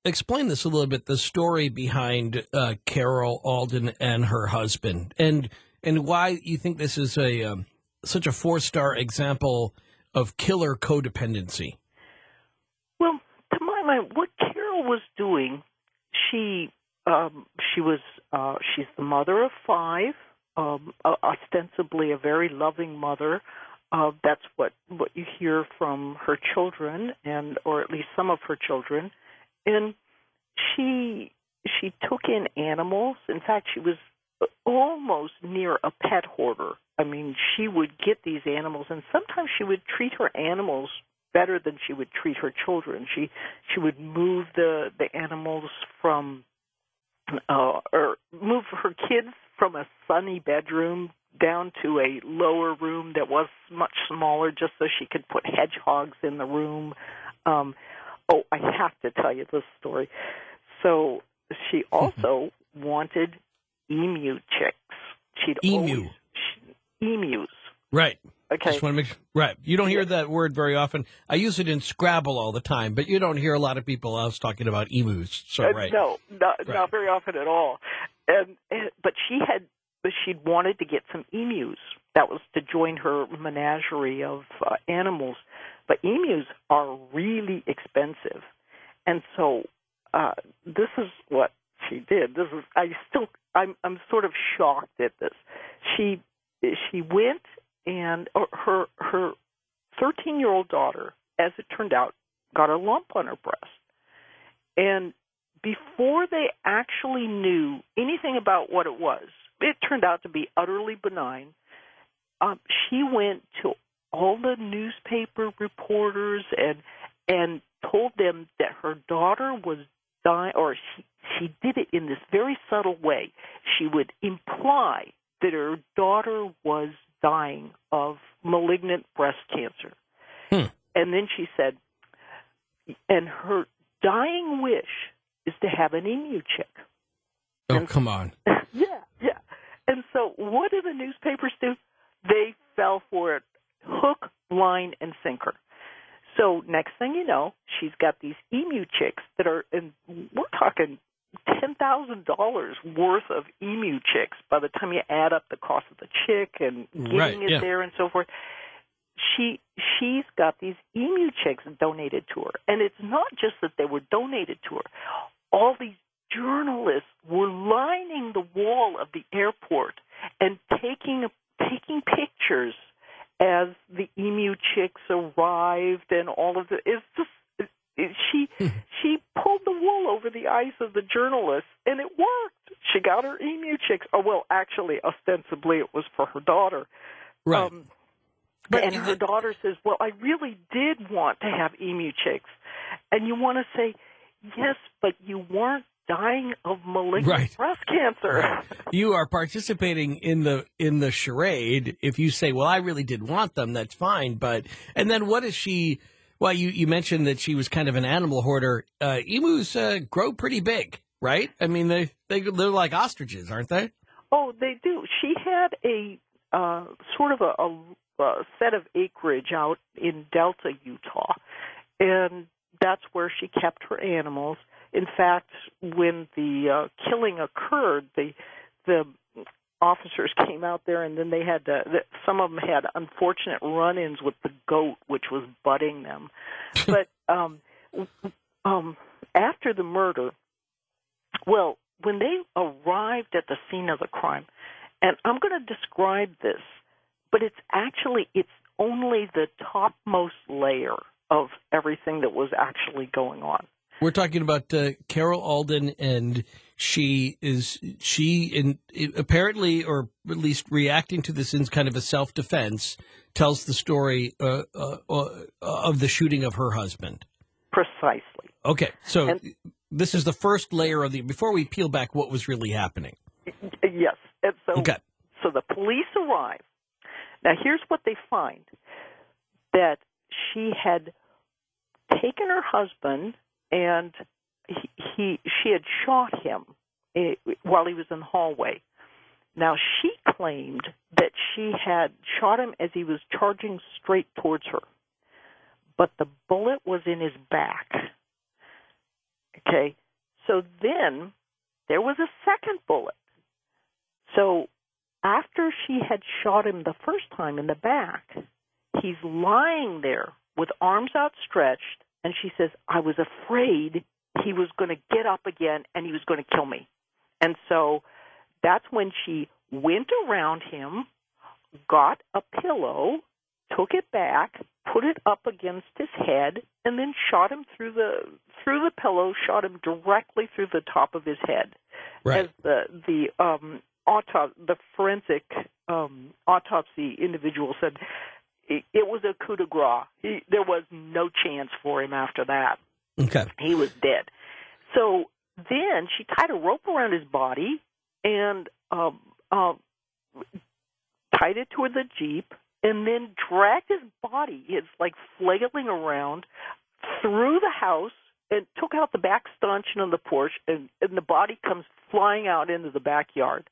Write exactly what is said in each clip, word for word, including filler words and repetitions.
explain this a little bit, the story behind uh, Carol Alden and her husband, and and why you think this is a um, such a four-star example of killer codependency. Well, to my mind, what Carol was doing, she um, she was uh, she's the mother of five, um, ostensibly a very loving mother. Uh, that's what, what you hear from her children, and or at least some of her children. And she she took in animals. In fact, she was almost near a pet hoarder. I mean, she would get these animals, and sometimes she would treat her animals better than she would treat her children. She she would move the the animals from uh, or move her kids from a sunny bedroom down to a lower room that was much smaller, just so she could put hedgehogs in the room. Um, oh, I have to tell you this story. So she also wanted emu chicks. She'd Emu. always, she, emus. Right. Okay. Just want to make right. You don't hear that word very often. I use it in Scrabble all the time, but you don't hear a lot of people else talking about emus. So Uh, right. no, not, Right. not very often at all. And, and but she had, she'd wanted to get some emus. That was to join her menagerie of uh, animals. But emus are really expensive, and so uh, this is what she did. This is I still I'm I'm sort of shocked at this. She she went and or her her thirteen-year-old daughter, as it turned out, got a lump on her breast. And before they actually knew anything about what it was, it turned out to be utterly benign. Um, she went to all the newspaper reporters and and told them that her daughter was dying, or she, she did it in this very subtle way. She would imply that her daughter was dying of malignant breast cancer. Hmm. And then she said, and her dying wish is to have an emu chick. Oh, And, come on. yeah, yeah. And so what do the newspapers do? They fell for it, hook, line, and sinker. So next thing you know, she's got these emu chicks that are, and we're talking ten thousand dollars worth of emu chicks by the time you add up the cost of the chick and getting Right, it yeah. there and so forth. She she's got these emu chicks donated to her, and it's not just that they were donated to her. All these journalists were lining the wall of the airport and taking taking pictures as the emu chicks arrived, and all of the it's just it, it, she she pulled the wool over the eyes of the journalists, and it worked. She got her emu chicks. Oh well, actually, ostensibly it was for her daughter. Right. Um, But and her daughter says, well, I really did want to have emu chicks. And you want to say, yes, but you weren't dying of malignant Right. breast cancer. Right. You are participating in the in the charade. If you say, well, I really did want them, that's fine. But and then what is she? Well, you, you mentioned that she was kind of an animal hoarder. Uh, emus uh, grow pretty big, right? I mean, they, they, they're like ostriches, aren't they? Oh, they do. She had a uh, sort of a, a, a set of acreage out in Delta, Utah, and that's where she kept her animals. In fact, when the uh, killing occurred, the the officers came out there, and then they had to, some of them had unfortunate run-ins with the goat, which was butting them. But um, um, after the murder, well, when they arrived at the scene of the crime, and I'm going to describe this, but it's actually, it's only the topmost layer of everything that was actually going on. We're talking about uh, Carol Alden, and she is she in apparently, or at least reacting to this in kind of a self defense, tells the story uh, uh, uh, of the shooting of her husband. Precisely. Okay, so And, this is the first layer of the. Before we peel back, what was really happening? yes, and so Okay. so the police arrive. Now, here's what they find: that she had taken her husband, and he, he she had shot him eh, while he was in the hallway. Now, she claimed that she had shot him as he was charging straight towards her, but the bullet was in his back. Okay. So then there was a second bullet. So after she had shot him the first time in the back, he's lying there with arms outstretched, and she says, I was afraid he was going to get up again and he was going to kill me. And so that's when she went around him, got a pillow, took it back, put it up against his head, and then shot him through the through the pillow, shot him directly through the top of his head. Right. As the the um, auto- the forensic um, autopsy individual said, it, it was a coup de grace. He, there was no chance for him after that. Okay. He was dead. So then she tied a rope around his body and um, uh, tied it to the Jeep, and then dragged his body, it's like flailing around, through the house and took out the back stanchion of the porch, and, and the body comes flying out into the backyard.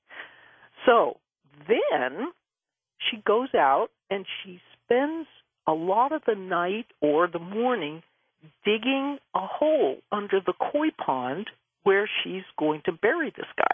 So then she goes out and she spends a lot of the night or the morning digging a hole under the koi pond where she's going to bury this guy.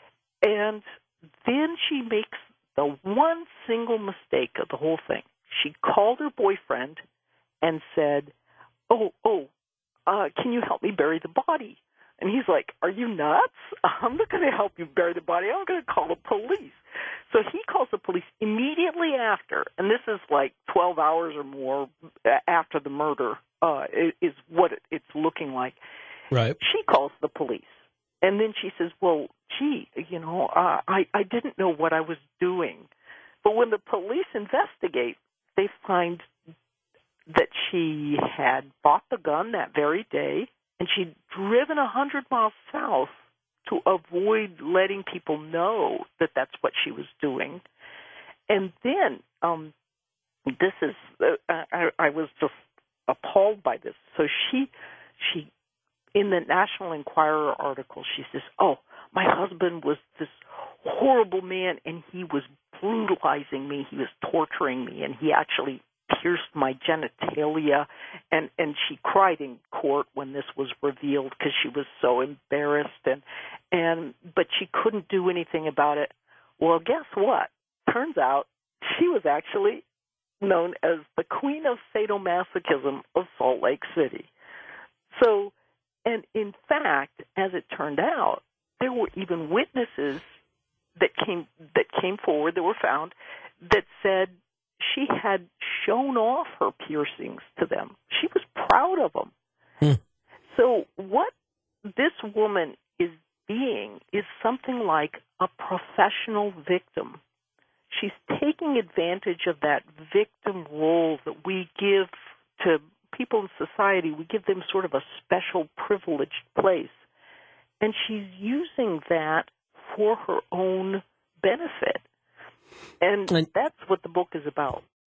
And then she makes the one single mistake of the whole thing. She called her boyfriend and said, oh, oh, uh, can you help me bury the body? And he's like, are you nuts? I'm not going to help you bury the body. I'm going to call the police. So he calls the police immediately after, and this is like twelve hours or more after the murder uh, is what it's looking like. Right. She calls the police. And then she says, well, gee, you know, uh, I, I didn't know what I was doing. But when the police investigate, they find that she had bought the gun that very day, and she'd driven one hundred miles south to avoid letting people know that that's what she was doing. And then um, this is, uh, I, I was just appalled by this. So she, she, in the National Enquirer article, she says, oh, my husband was this horrible man, and he was brutalizing me. He was torturing me, and he actually pierced my genitalia. And, and she cried in court when this was revealed because she was so embarrassed. And, and but she couldn't do anything about it. Well, guess what? Turns out she was actually known as the queen of sadomasochism of Salt Lake City. So, and in fact, as it turned out, there were even witnesses that came that came forward that were found that said she had shown off her piercings to them. She was proud of them. Hmm. So what this woman is being is something like a professional victim. She's taking advantage of that victim role that we give to people in society. We give them sort of a special privileged place. And she's using that for her own benefit. And, and that's what the book is about.